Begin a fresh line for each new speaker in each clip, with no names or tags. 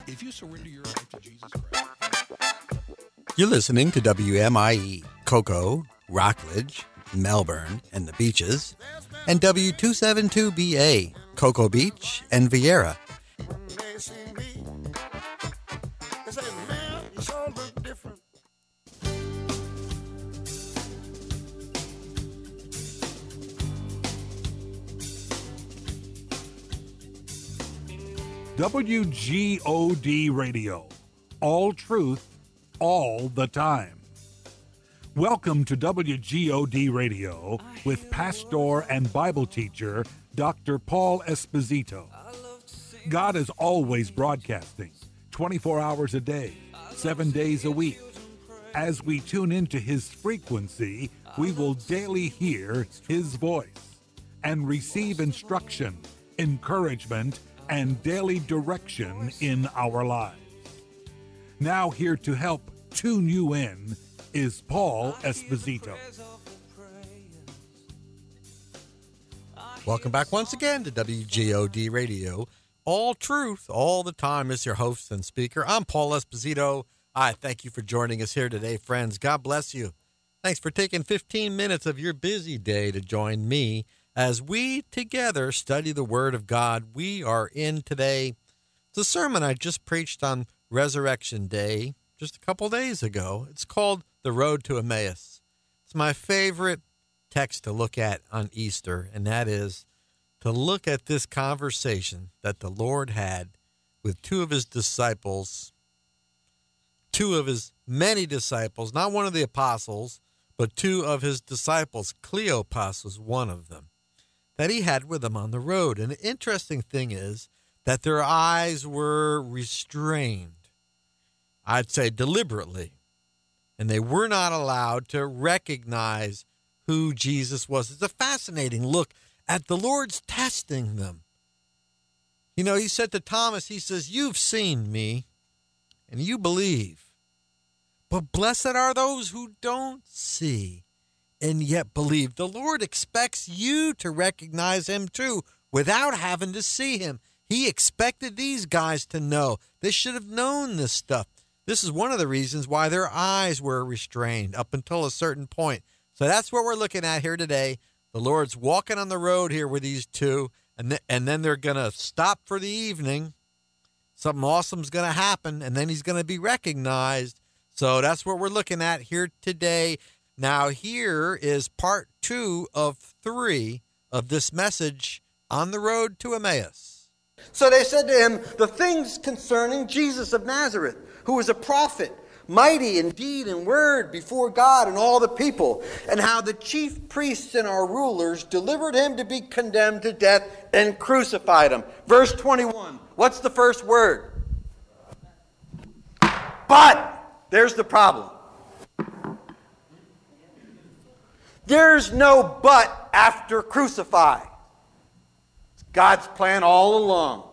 If you surrender your life to Jesus Christ.
You're listening to WMIE, Cocoa, Rockledge, Melbourne, and the Beaches, and W272BA, Cocoa Beach and Vieira.
WGOD Radio, all truth, all the time. Welcome to WGOD Radio with pastor and Bible teacher Dr. Paul Esposito. God is always broadcasting, 24 hours a day, 7 days a week. As we tune into his frequency, we will daily hear his voice and receive instruction, encouragement, and daily direction in our lives. Now here to help tune you in is Paul Esposito.
Welcome back once again to WGOD Radio. All truth, all the time is your host and speaker. I'm Paul Esposito. I thank you for joining us here today, friends. God bless you. Thanks for taking 15 minutes of your busy day to join me as we together study the Word of God. We are in today the sermon I just preached on Resurrection Day just a couple days ago. It's called The Road to Emmaus. It's my favorite text to look at on Easter, and that is to look at this conversation that the Lord had with two of his disciples, two of his many disciples, not one of the apostles, but two of his disciples. Cleopas was one of them that he had with him on the road. And the interesting thing is that their eyes were restrained, I'd say deliberately, and they were not allowed to recognize who Jesus was. It's a fascinating look at the Lord's testing them. You know, he said to Thomas, he says, "You've seen me and you believe, but blessed are those who don't see and yet believe." The Lord expects you to recognize him too without having to see him. He expected these guys to know. They should have known this stuff. This is one of the reasons why their eyes were restrained up until a certain point. So that's what we're looking at here today. The Lord's walking on the road here with these two, and then they're going to stop for the evening. Something awesome's going to happen, and then he's going to be recognized. So that's what we're looking at here today. Now, here is part 2 of 3 of this message on the road to Emmaus.
So they said to him, "The things concerning Jesus of Nazareth, who was a prophet, mighty in deed and word before God and all the people, and how the chief priests and our rulers delivered him to be condemned to death and crucified him." Verse 21. What's the first word? But. There's the problem. There's no but after crucify. It's God's plan all along.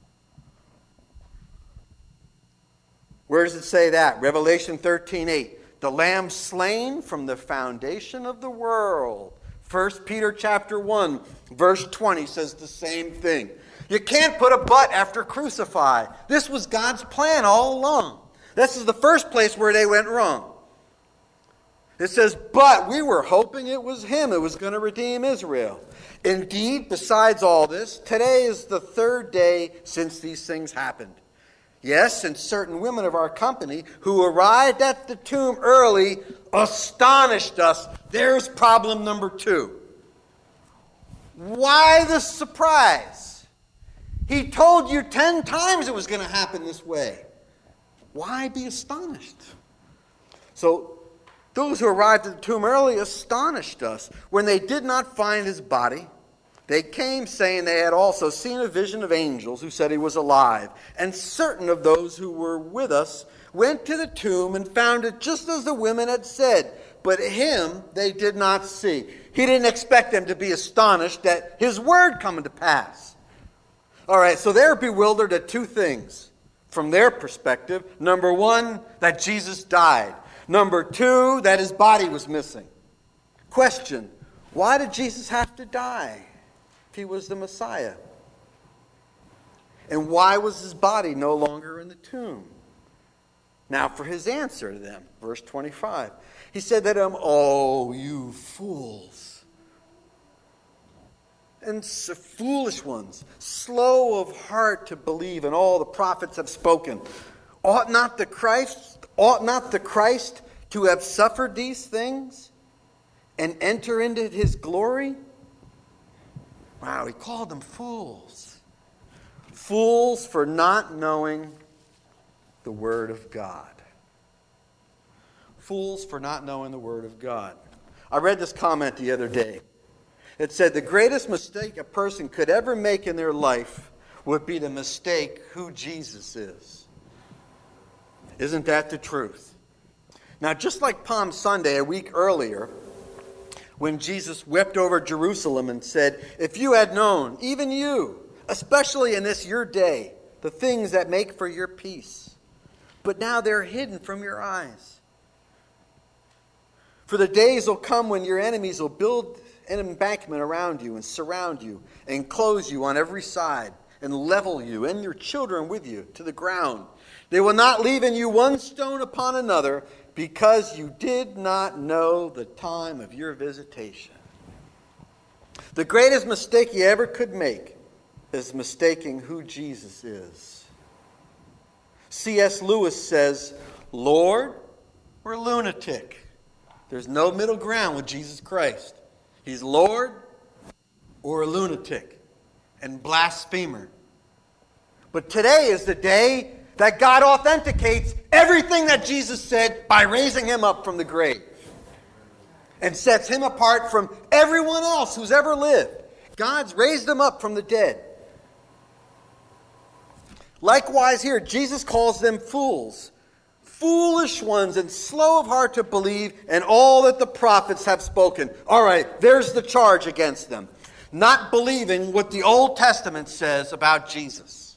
Where does it say that? Revelation 13:8. The Lamb slain from the foundation of the world. 1 Peter chapter 1, verse 20 says the same thing. You can't put a but after crucify. This was God's plan all along. This is the first place where they went wrong. It says, "But we were hoping it was him who was going to redeem Israel." Indeed, besides all this, today is the 3rd day since these things happened. Yes, and certain women of our company who arrived at the tomb early astonished us. There's problem number 2. Why the surprise? He told you 10 times it was going to happen this way. Why be astonished? So, those who arrived at the tomb early astonished us. When they did not find his body, they came saying they had also seen a vision of angels who said he was alive. And certain of those who were with us went to the tomb and found it just as the women had said. But him they did not see. He didn't expect them to be astonished at his word coming to pass. All right, so they're bewildered at 2 things from their perspective. Number 1, that Jesus died. Number 2, that his body was missing. Question, why did Jesus have to die if he was the Messiah? And why was his body no longer in the tomb? Now for his answer to them, verse 25. He said to them, "Oh, you fools, and foolish ones, slow of heart to believe in all the prophets have spoken. Ought not the Christ to have suffered these things and enter into his glory?" Wow, he called them fools. Fools for not knowing the Word of God. Fools for not knowing the Word of God. I read this comment the other day. It said, the greatest mistake a person could ever make in their life would be to mistake who Jesus is. Isn't that the truth? Now, just like Palm Sunday a week earlier, when Jesus wept over Jerusalem and said, "If you had known, even you, especially in this your day, the things that make for your peace, but now they're hidden from your eyes. For the days will come when your enemies will build an embankment around you and surround you and enclose you on every side and level you and your children with you to the ground. They will not leave in you one stone upon another because you did not know the time of your visitation." The greatest mistake you ever could make is mistaking who Jesus is. C.S. Lewis says, "Lord or lunatic." There's no middle ground with Jesus Christ. He's Lord or a lunatic and blasphemer. But today is the day that God authenticates everything that Jesus said by raising him up from the grave and sets him apart from everyone else who's ever lived. God's raised him up from the dead. Likewise here, Jesus calls them fools, foolish ones and slow of heart to believe in all that the prophets have spoken. All right, there's the charge against them. Not believing what the Old Testament says about Jesus.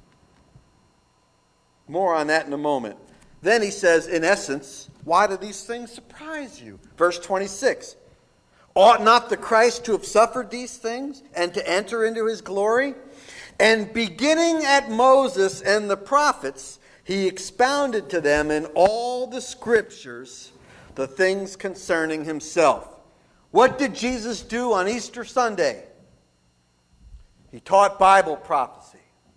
More on that in a moment. Then he says, in essence, why do these things surprise you? Verse 26. Ought not the Christ to have suffered these things and to enter into his glory? And beginning at Moses and the prophets, he expounded to them in all the scriptures the things concerning himself. What did Jesus do on Easter Sunday? He taught Bible prophecy.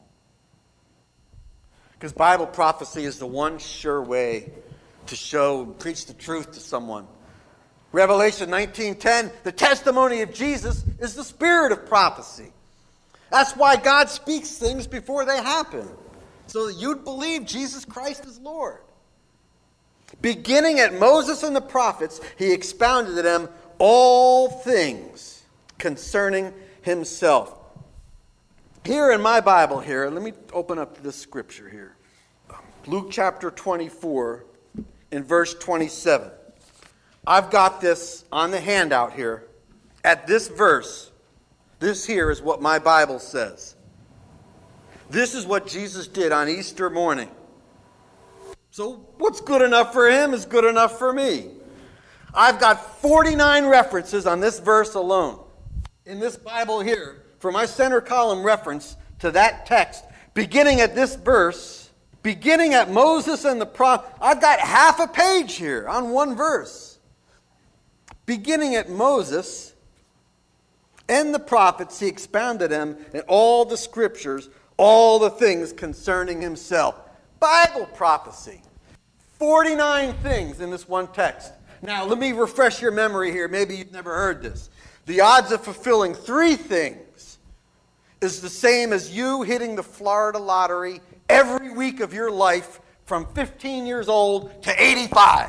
Because Bible prophecy is the one sure way to show and preach the truth to someone. Revelation 19:10, the testimony of Jesus is the spirit of prophecy. That's why God speaks things before they happen, so that you'd believe Jesus Christ is Lord. Beginning at Moses and the prophets, he expounded to them all things concerning himself. Here in my Bible here, let me open up this scripture here. Luke chapter 24 in verse 27. I've got this on the handout here. At this verse, this here is what my Bible says. This is what Jesus did on Easter morning. So what's good enough for him is good enough for me. I've got 49 references on this verse alone. In this Bible here, for my center column reference to that text, beginning at this verse, beginning at Moses and the prophet, I've got half a page here on one verse. Beginning at Moses and the prophets, he expounded them in all the scriptures, all the things concerning himself. Bible prophecy. 49 things in this one text. Now, let me refresh your memory here. Maybe you've never heard this. The odds of fulfilling 3 things is the same as you hitting the Florida lottery every week of your life from 15 years old to 85.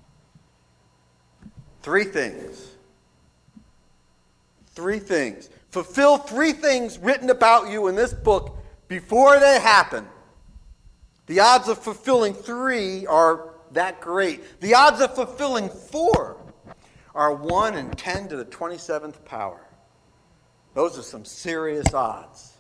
3 things. 3 things. Fulfill 3 things written about you in this book before they happen. The odds of fulfilling 3 are that great. The odds of fulfilling 4 are 1 in 10 to the 27th power. Those are some serious odds.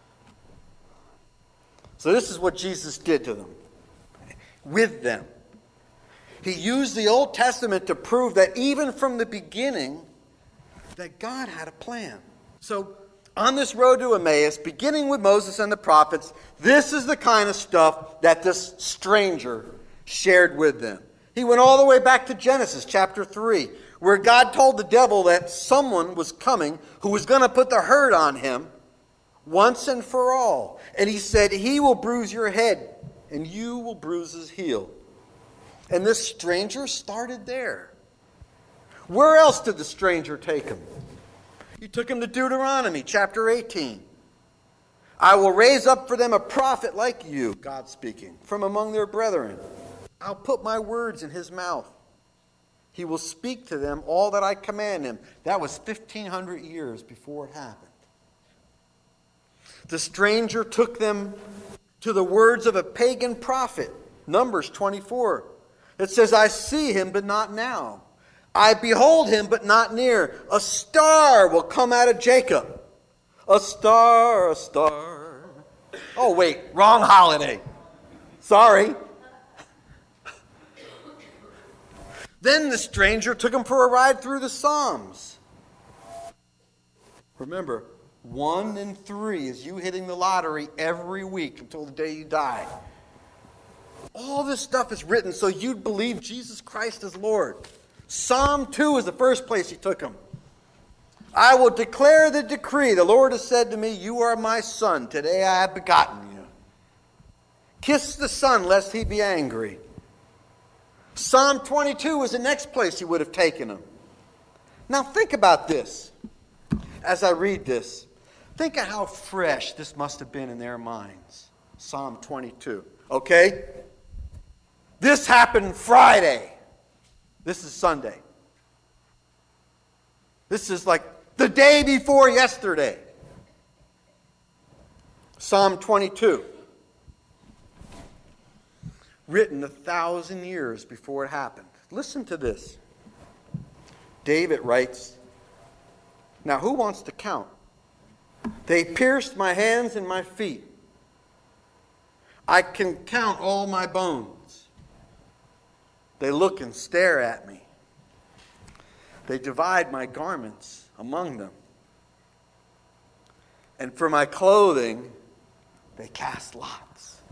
So this is what Jesus did to them, with them. He used the Old Testament to prove that even from the beginning, that God had a plan. So On this road to Emmaus, beginning with Moses and the prophets, this is the kind of stuff that this stranger shared with them. He went all the way back to Genesis chapter 3, where God told the devil that someone was coming who was going to put the hurt on him once and for all. And he said, he will bruise your head, and you will bruise his heel. And this stranger started there. Where else did the stranger take him? He took him to Deuteronomy chapter 18. I will raise up for them a prophet like you, God speaking, from among their brethren. I'll put my words in his mouth. He will speak to them all that I command him. That was 1,500 years before it happened. The stranger took them to the words of a pagan prophet, Numbers 24. It says, I see him, but not now. I behold him, but not near. A star will come out of Jacob. A star, a star. Oh, wait, wrong holiday. Sorry. Then the stranger took him for a ride through the Psalms. Remember, 1 in 3 is you hitting the lottery every week until the day you die. All this stuff is written so you'd believe Jesus Christ is Lord. Psalm 2 is the first place he took him. I will declare the decree. The Lord has said to me, you are my son. Today I have begotten you. Kiss the Son, lest he be angry. Psalm 22 was the next place he would have taken him. Now think about this. As I read this, think of how fresh this must have been in their minds. Psalm 22. Okay? This happened Friday. This is Sunday. This is like the day before yesterday. Psalm 22. Written 1,000 years before it happened. Listen to this. David writes, now who wants to count? They pierced my hands and my feet. I can count all my bones. They look and stare at me. They divide my garments among them. And for my clothing, they cast lots.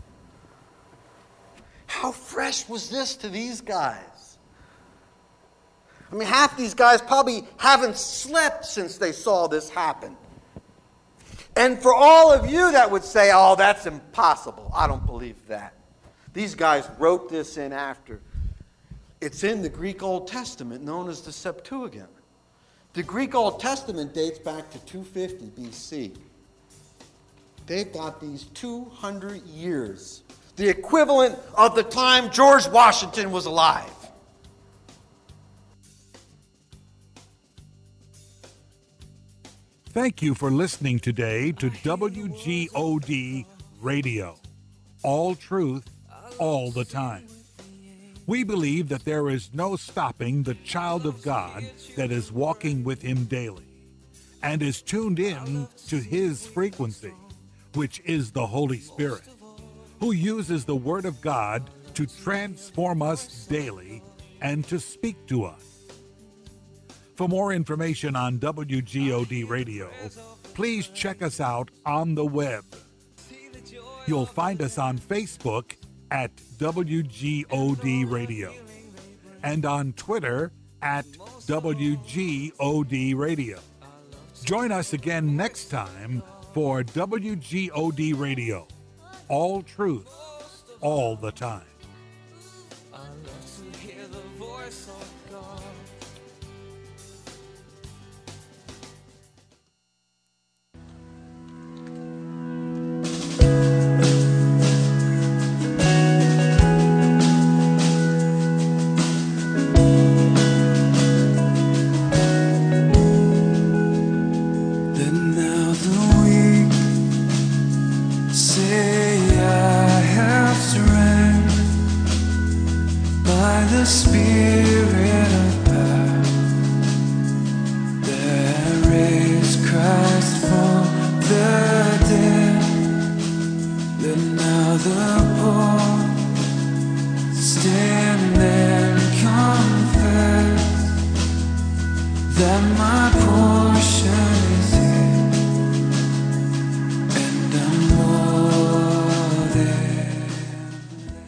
How fresh was this to these guys? I mean, half these guys probably haven't slept since they saw this happen. And for all of you that would say, oh, that's impossible. I don't believe that. These guys wrote this in after. It's in the Greek Old Testament known as the Septuagint. The Greek Old Testament dates back to 250 BC. They've got these 200 years, the equivalent of the time George Washington was alive.
Thank you for listening today to WGOD Radio. All truth, all the time. We believe that there is no stopping the child of God that is walking with him daily and is tuned in to his frequency, which is the Holy Spirit, who uses the Word of God to transform us daily and to speak to us. For more information on WGOD Radio, please check us out on the web. You'll find us on Facebook at WGOD Radio and on Twitter at WGOD Radio. Join us again next time for WGOD Radio. All truth, all the time.
I love to hear the voice of God.
Then now the weak say I have strength by the Spirit.